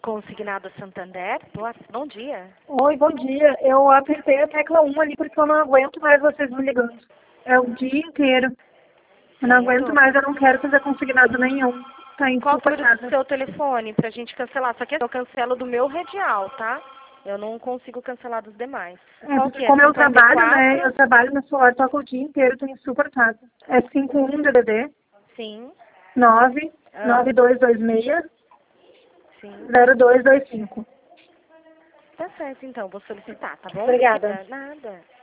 Consignado Santander. Bom dia. Oi, bom dia. Eu apertei a tecla 1 ali porque eu não aguento mais vocês me ligando. É o dia inteiro. Eu não aguento mais, eu não quero fazer consignado nenhum. Tá Qual foi o insuportável. seu telefone pra gente cancelar? Só que eu cancelo do meu redial, tá? Eu não consigo cancelar dos demais. Qual que é? Como eu 54? trabalho, né? Eu trabalho no celular, toco o dia inteiro, tô insuportável. É 51 DDD Sim. 9 Ah, 9226 sim. 0225. Tá certo, então. Vou solicitar, tá bom? Obrigada. Nada.